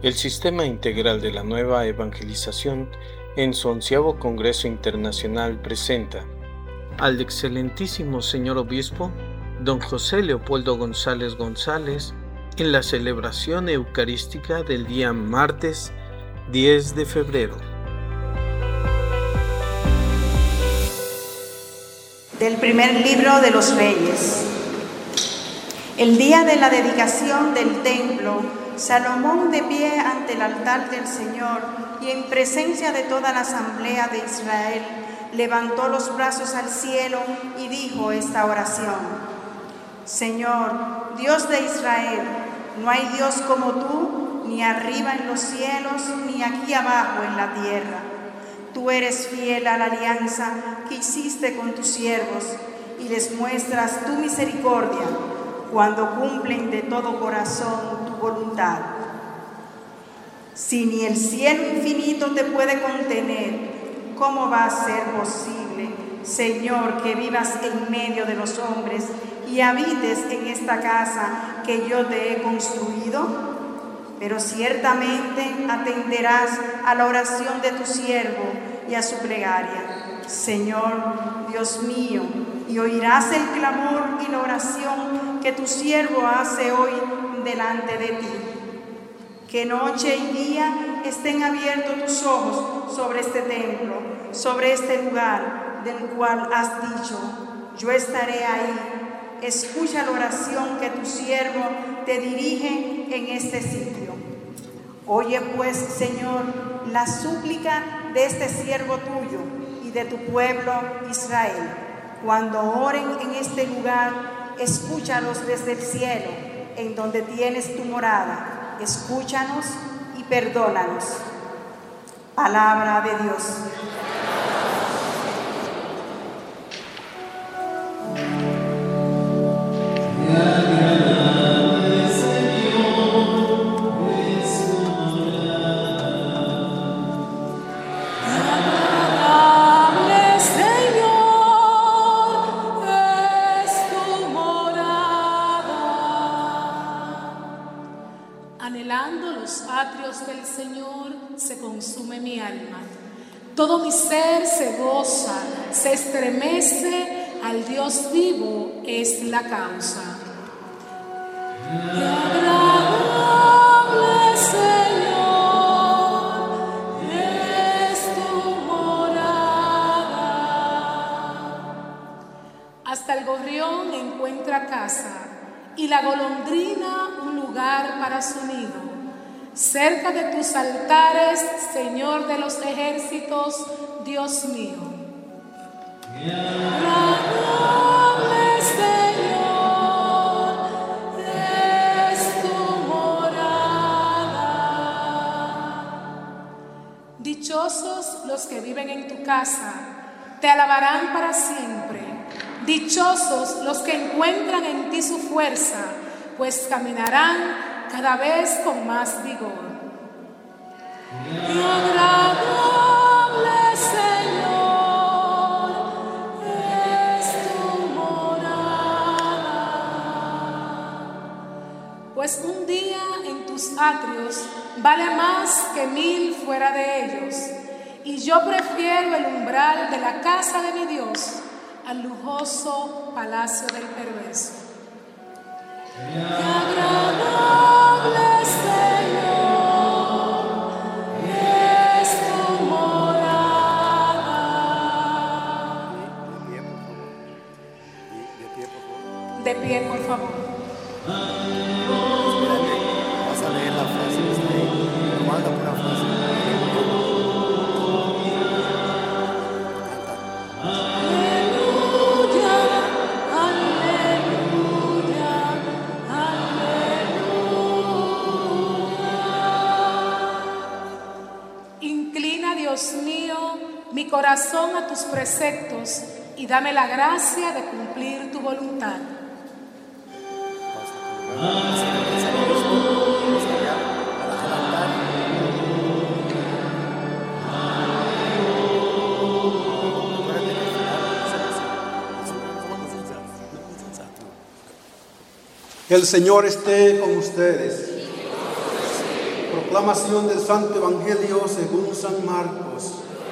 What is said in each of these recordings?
El Sistema Integral de la Nueva Evangelización, en su 11º Congreso Internacional, presenta al excelentísimo señor obispo, don José Leopoldo González González, en la celebración eucarística del día martes 10 de febrero. Del primer libro de los Reyes. El día de la dedicación del templo, Salomón, de pie ante el altar del Señor y en presencia de toda la asamblea de Israel, levantó los brazos al cielo y dijo esta oración: Señor, Dios de Israel, no hay Dios como tú, ni arriba en los cielos, ni aquí abajo en la tierra. Tú eres fiel a la alianza que hiciste con tus siervos y les muestras tu misericordia cuando cumplen de todo corazón tu voluntad. Si ni el cielo infinito te puede contener, ¿cómo va a ser posible, Señor, que vivas en medio de los hombres y habites en esta casa que yo te he construido? Pero ciertamente atenderás a la oración de tu siervo y a su plegaria, Señor, Dios mío, y oirás el clamor y la oración que tu siervo hace hoy delante de ti. Que noche y día estén abiertos tus ojos sobre este templo, sobre este lugar del cual has dicho, yo estaré ahí. Escucha la oración que tu siervo te dirige en este sitio. Oye pues, Señor, la súplica de este siervo tuyo y de tu pueblo Israel. Cuando oren en este lugar, escúchalos desde el cielo, en donde tienes tu morada. Escúchanos y perdónanos. Palabra de Dios. Anhelando los atrios del Señor, se consume mi alma. Todo mi ser se goza, se estremece, al Dios vivo es la causa. Qué agradable, Señor, es tu morada. Hasta el gorrión encuentra casa y la golondrina un lugar para su nido. Cerca de tus altares, Señor de los ejércitos, Dios mío. Qué agradable, Señor, es tu morada. Dichosos los que viven en tu casa, te alabarán para siempre. Dichosos los que encuentran en ti su fuerza, pues caminarán cada vez con más vigor. Qué agradable, Señor, es tu morada. Pues un día en tus atrios vale más que 1000 fuera de ellos, y yo prefiero el umbral de la casa de mi Dios al lujoso palacio del perverso. Qué agradable, Señor, es tu morada. De pie, por favor. Vas a leer la frase que está ahí. Manda por la frase. Dios mío, mi corazón a tus preceptos y dame la gracia de cumplir tu voluntad. El Señor esté con ustedes. Proclamación del Santo Evangelio según San Marcos.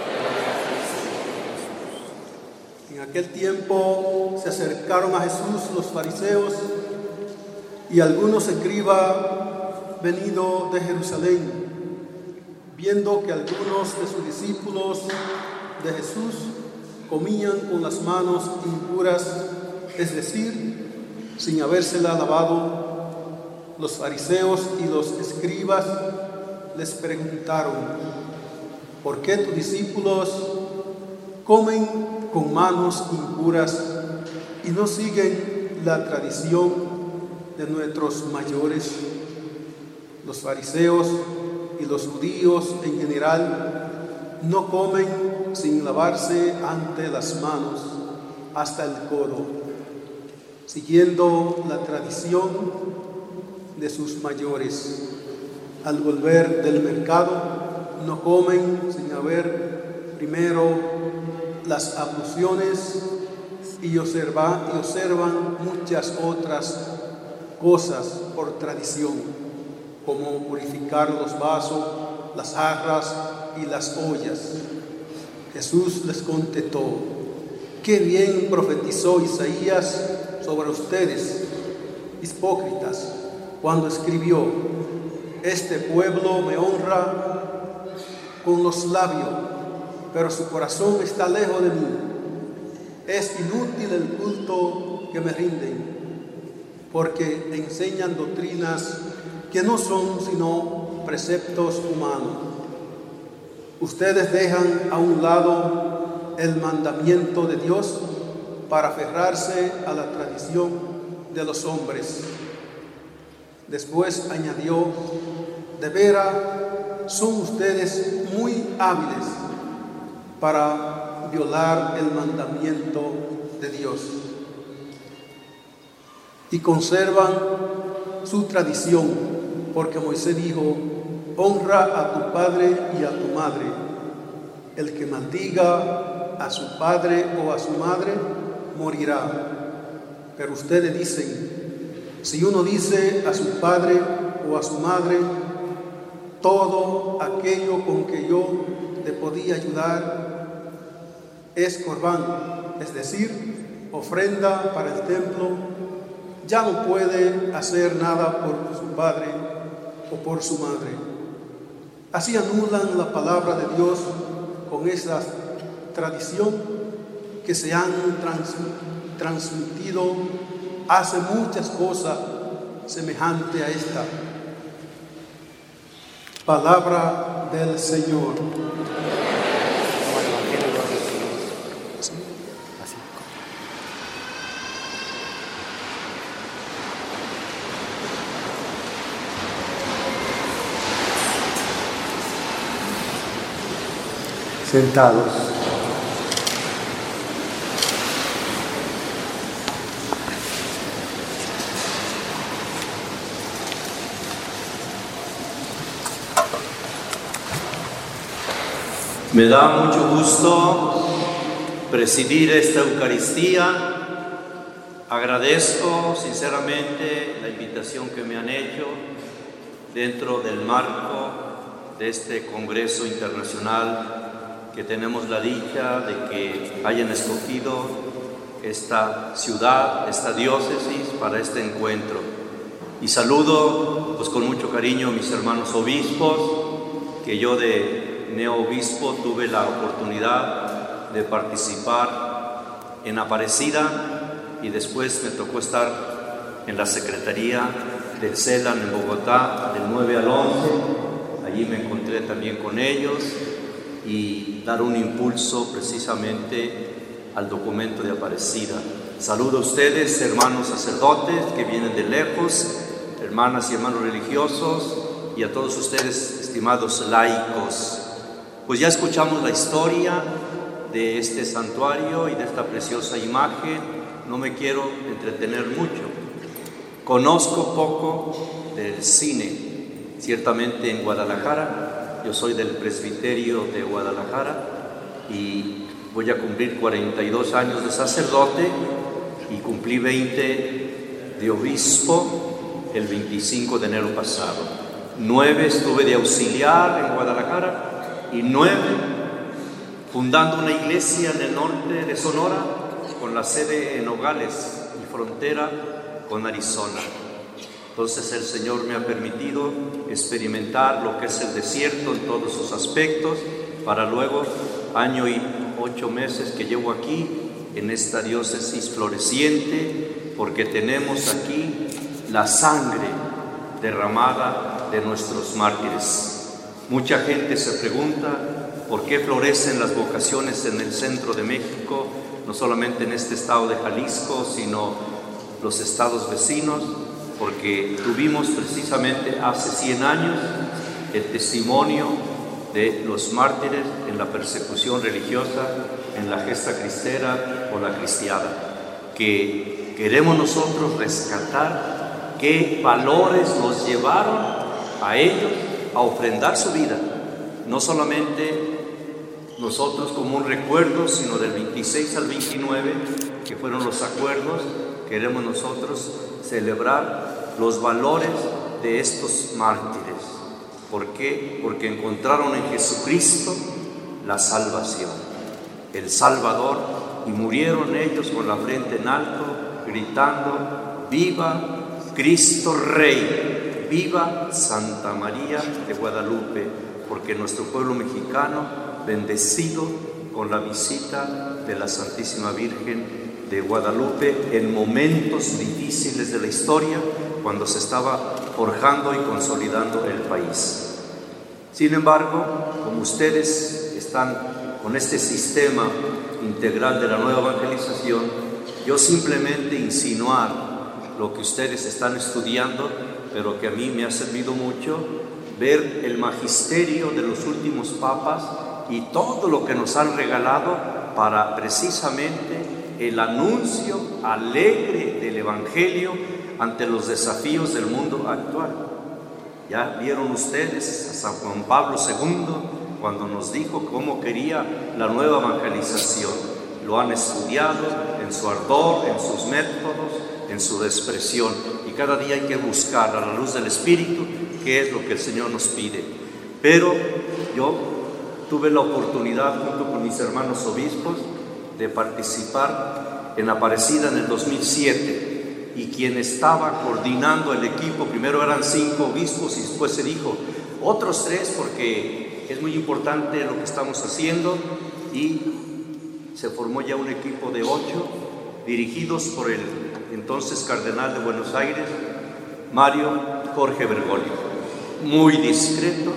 En aquel tiempo se acercaron a Jesús los fariseos y algunos escribas venidos de Jerusalén, viendo que algunos de sus discípulos de Jesús comían con las manos impuras, es decir, sin habérsela lavado. Los fariseos y los escribas les preguntaron: ¿por qué tus discípulos comen con manos impuras y no siguen la tradición de nuestros mayores? Los fariseos y los judíos en general no comen sin lavarse antes las manos hasta el codo, siguiendo la tradición de sus mayores. Al volver del mercado no comen sin haber primero las abluciones y observan muchas otras cosas por tradición, como purificar los vasos, las jarras y las ollas. Jesús les contestó: qué bien profetizó Isaías sobre ustedes, hipócritas, cuando escribió: este pueblo me honra con los labios, pero su corazón está lejos de mí. Es inútil el culto que me rinden, porque enseñan doctrinas que no son sino preceptos humanos. Ustedes dejan a un lado el mandamiento de Dios para aferrarse a la tradición de los hombres. Después añadió: de veras son ustedes muy hábiles para violar el mandamiento de Dios y conservan su tradición, porque Moisés dijo: honra a tu padre y a tu madre. El que maldiga a su padre o a su madre morirá. Pero ustedes dicen: si uno dice a su padre o a su madre, todo aquello con que yo te podía ayudar es corbán, es decir, ofrenda para el templo, ya no puede hacer nada por su padre o por su madre. Así anulan la palabra de Dios con esa tradición que se han transmitido hace muchas cosas semejantes a esta. Palabra del Señor. Sentados. Me da mucho gusto presidir esta Eucaristía. Agradezco sinceramente la invitación que me han hecho dentro del marco de este Congreso Internacional que tenemos la dicha de que hayan escogido esta ciudad, esta diócesis para este encuentro. Y saludo pues con mucho cariño a mis hermanos obispos, que yo de neobispo tuve la oportunidad de participar en Aparecida y después me tocó estar en la Secretaría del CELAN en Bogotá del 9 al 11. Allí me encontré también con ellos y dar un impulso precisamente al documento de Aparecida. Saludo a ustedes, hermanos sacerdotes que vienen de lejos, hermanas y hermanos religiosos, y a todos ustedes, estimados laicos. Pues ya escuchamos la historia de este santuario y de esta preciosa imagen. No me quiero entretener mucho. Conozco poco del cine, ciertamente en Guadalajara. Yo soy del presbiterio de Guadalajara y voy a cumplir 42 años de sacerdote y cumplí 20 de obispo el 25 de enero pasado. 9 estuve de auxiliar en Guadalajara y 9 fundando una iglesia en el norte de Sonora con la sede en Nogales y frontera con Arizona. Entonces el Señor me ha permitido experimentar lo que es el desierto en todos sus aspectos, para luego, año y 8 meses que llevo aquí en esta diócesis floreciente, porque tenemos aquí la sangre derramada de nuestros mártires. Mucha gente se pregunta por qué florecen las vocaciones en el centro de México, no solamente en este estado de Jalisco, sino los estados vecinos, porque tuvimos precisamente hace 100 años el testimonio de los mártires en la persecución religiosa, en la gesta cristera o la cristiada, que queremos nosotros rescatar qué valores los llevaron a ellos a ofrendar su vida, no solamente nosotros como un recuerdo, sino del 26 al 29, que fueron los acuerdos. Queremos nosotros celebrar los valores de estos mártires. ¿Por qué? Porque encontraron en Jesucristo la salvación, el Salvador, y murieron ellos con la frente en alto, gritando: ¡Viva Cristo Rey! ¡Viva Santa María de Guadalupe! Porque nuestro pueblo mexicano, bendecido con la visita de la Santísima Virgen de Guadalupe en momentos difíciles de la historia, cuando se estaba forjando y consolidando el país. Sin embargo, como ustedes están con este sistema integral de la nueva evangelización, yo simplemente insinuar lo que ustedes están estudiando, pero que a mí me ha servido mucho, ver el magisterio de los últimos papas y todo lo que nos han regalado para precisamente el anuncio alegre del Evangelio ante los desafíos del mundo actual. Ya vieron ustedes a San Juan Pablo II cuando nos dijo cómo quería la nueva evangelización. Lo han estudiado en su ardor, en sus métodos, en su expresión, y cada día hay que buscar a la luz del Espíritu qué es lo que el Señor nos pide. Pero yo tuve la oportunidad, junto con mis hermanos obispos, de participar en Aparecida en el 2007, y quien estaba coordinando el equipo, primero eran 5 obispos y después se dijo otros 3, porque es muy importante lo que estamos haciendo, y se formó ya un equipo de 8 dirigidos por el entonces cardenal de Buenos Aires, Mario Jorge Bergoglio, muy discreto,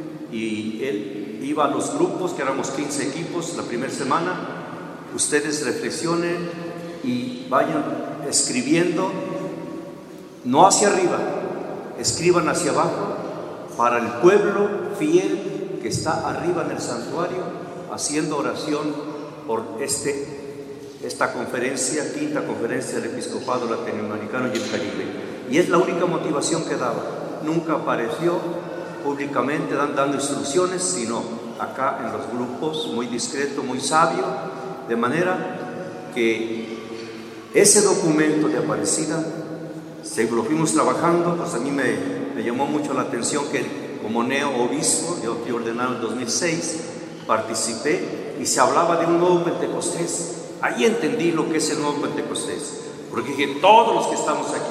y él iba a los grupos, que éramos 15 equipos la primera semana. Ustedes reflexionen y vayan escribiendo, no hacia arriba, escriban hacia abajo, para el pueblo fiel que está arriba en el santuario, haciendo oración por esta conferencia, 5ª conferencia del Episcopado Latinoamericano y el Caribe. Y es la única motivación que daba. Nunca apareció públicamente dando instrucciones, sino acá en los grupos, muy discreto, muy sabio, de manera que ese documento de Aparecida, lo fuimos trabajando. Pues a mí me llamó mucho la atención que como neo-obispo, yo fui ordenado en 2006, participé y se hablaba de un nuevo Pentecostés. Ahí entendí lo que es el nuevo Pentecostés, porque dije, todos los que estamos aquí,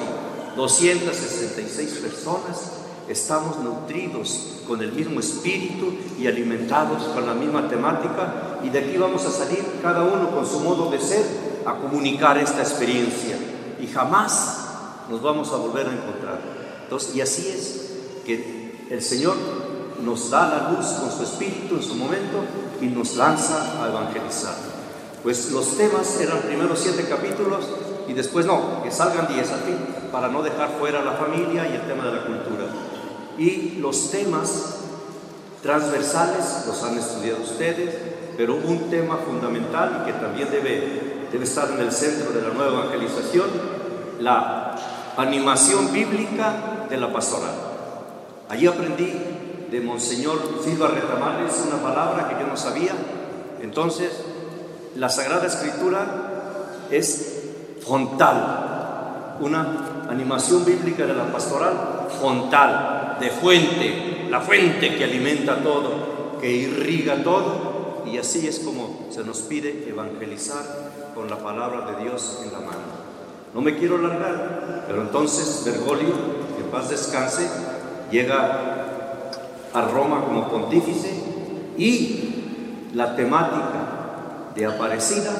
266 personas, estamos nutridos con el mismo espíritu y alimentados con la misma temática, y de aquí vamos a salir cada uno con su modo de ser a comunicar esta experiencia, y jamás nos vamos a volver a encontrar. Entonces, y así es que el Señor nos da la luz con su espíritu en su momento y nos lanza a evangelizar. Pues los temas eran primero 7 capítulos y después no, que salgan 10 al fin, para no dejar fuera la familia y el tema de la cultura. Y los temas transversales los han estudiado ustedes, pero hubo un tema fundamental y que también debe estar en el centro de la nueva evangelización: la animación bíblica de la pastoral. Allí aprendí de Monseñor Silva Retamales una palabra que yo no sabía. Entonces, la Sagrada Escritura es frontal, una animación bíblica de la pastoral, fontal, de fuente, la fuente que alimenta todo, que irriga todo, y así es como se nos pide evangelizar con la palabra de Dios en la mano. No me quiero alargar, pero entonces Bergoglio, que en paz descanse, llega a Roma como pontífice y la temática de Aparecida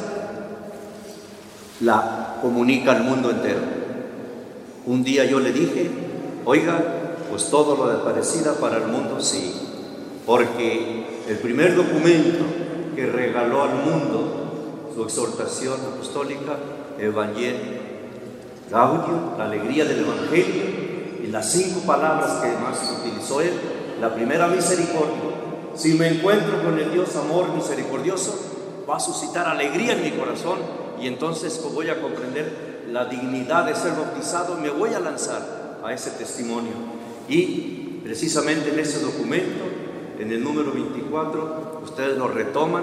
la comunica al mundo entero. Un día yo le dije, oiga, pues todo lo de Aparecida para el mundo sí, porque el primer documento que regaló al mundo su exhortación apostólica, Evangelio Gaudium, la alegría del Evangelio, y las 5 palabras que más utilizó él, la primera, misericordia. Si me encuentro con el Dios amor misericordioso, va a suscitar alegría en mi corazón, y entonces voy a comprender la dignidad de ser bautizado, me voy a lanzar a ese testimonio. Y precisamente en ese documento, en el número 24, ustedes lo retoman,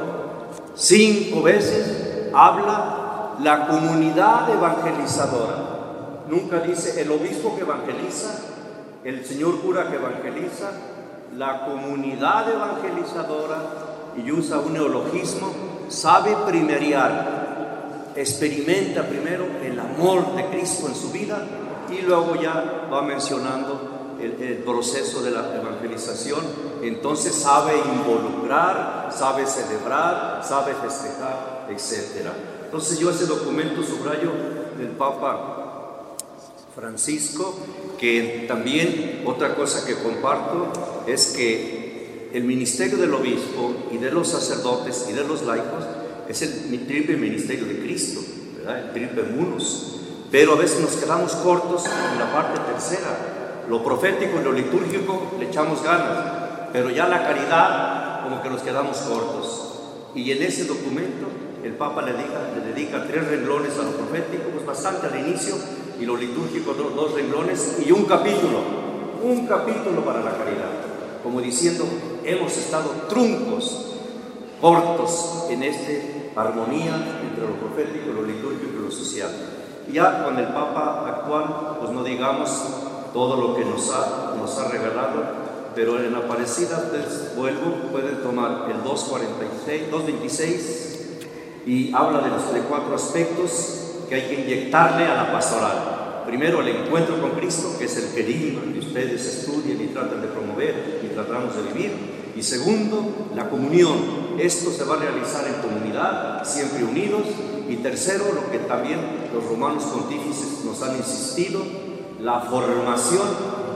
5 veces habla la comunidad evangelizadora. Nunca dice el obispo que evangeliza, el señor cura que evangeliza, la comunidad evangelizadora, y usa un neologismo, sabe primeriar, experimenta primero el amor de Cristo en su vida y luego ya va mencionando el proceso de la evangelización. Entonces sabe involucrar, sabe celebrar, sabe festejar, etc. Entonces yo ese documento subrayo del Papa Francisco, que también otra cosa que comparto es que el ministerio del obispo y de los sacerdotes y de los laicos es el triple ministerio de Cristo, ¿verdad? El triple munus, pero a veces nos quedamos cortos en la parte tercera, lo profético y lo litúrgico le echamos ganas, pero ya la caridad como que nos quedamos cortos, y en ese documento el Papa le dedica 3 renglones a lo profético, pues bastante al inicio, y lo litúrgico 2 renglones y un capítulo para la caridad, como diciendo, hemos estado truncos, cortos en esta armonía entre lo profético, lo litúrgico y lo social. Y ya con el Papa actual, pues no digamos todo lo que nos ha regalado, pero en Aparecida, ustedes pueden tomar el 226 y habla de 4 aspectos que hay que inyectarle a la pastoral. Primero, el encuentro con Cristo, que es el querigma que ustedes estudien y tratan de promover y tratamos de vivir. Y segundo, la comunión. Esto se va a realizar en comunidad, siempre unidos. Y tercero, lo que también los romanos pontífices nos han insistido, la formación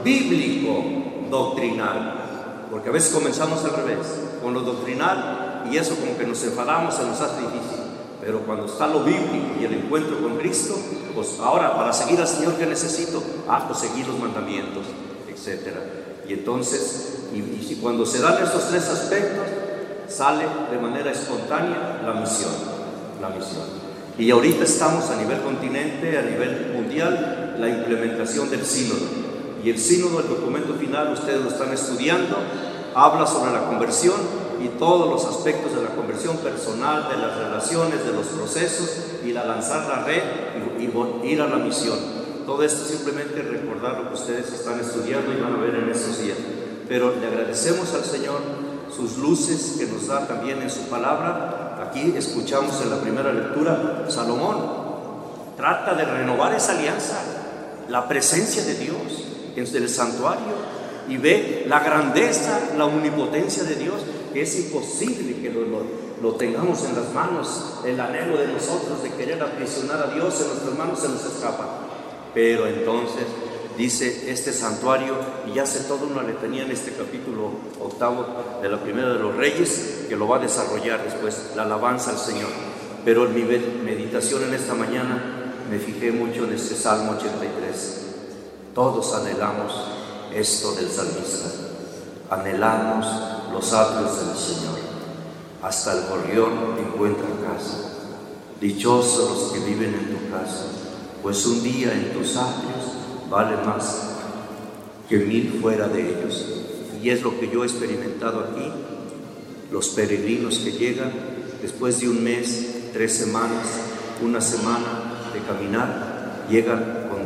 bíblico-doctrinal. Porque a veces comenzamos al revés, con lo doctrinal, y eso como que nos enfadamos, se nos hace difícil. Pero cuando está lo bíblico y el encuentro con Cristo, pues ahora para seguir al Señor, ¿qué necesito? Pues seguir los mandamientos, etc. Y entonces, y cuando se dan estos 3 aspectos, sale de manera espontánea la misión. Y ahorita estamos a nivel continente, a nivel mundial, la implementación del sínodo. Y el sínodo, el documento final, ustedes lo están estudiando, habla sobre la conversión y todos los aspectos de la conversión personal, de las relaciones, de los procesos, y la lanzar la red y ir a la misión. Todo esto simplemente recordar lo que ustedes están estudiando y van a ver en estos días. Pero le agradecemos al Señor sus luces que nos da también en su palabra. Aquí escuchamos en la primera lectura, Salomón trata de renovar esa alianza, la presencia de Dios en el santuario, y ve la grandeza, la omnipotencia de Dios, que es imposible que lo tengamos en las manos. El anhelo de nosotros de querer aprisionar a Dios en nuestras manos se nos escapa. Pero entonces dice este santuario, y hace toda una letanía en este capítulo 8 de la Primera de los Reyes, que lo va a desarrollar después, la alabanza al Señor. Pero en mi meditación en esta mañana me fijé mucho en este Salmo 83. Todos anhelamos esto del salmista, anhelamos los atrios del Señor, hasta el gorrión encuentra casa. Dichosos los que viven en tu casa, pues un día en tus atrios vale más que 1000 fuera de ellos. Y es lo que yo he experimentado aquí. Los peregrinos que llegan después de un mes, 3 semanas, una semana de caminar, llegan con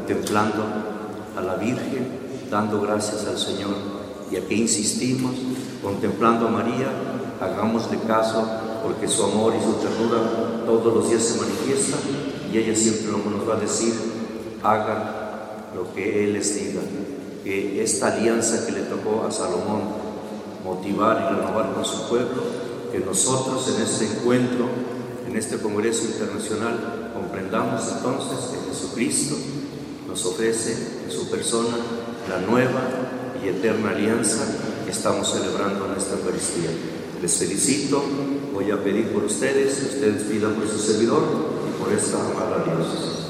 contemplando a la Virgen, dando gracias al Señor. Y aquí insistimos, contemplando a María, hagámosle caso, porque su amor y su ternura todos los días se manifiesta, y ella siempre nos va a decir: hagan lo que Él les diga. Que esta alianza que le tocó a Salomón motivar y renovar con su pueblo, que nosotros en este encuentro, en este Congreso Internacional, comprendamos entonces que Jesucristo nos ofrece en su persona la nueva y eterna alianza que estamos celebrando en esta Eucaristía. Les felicito, voy a pedir por ustedes, ustedes pidan por su servidor y por esta amada alianza.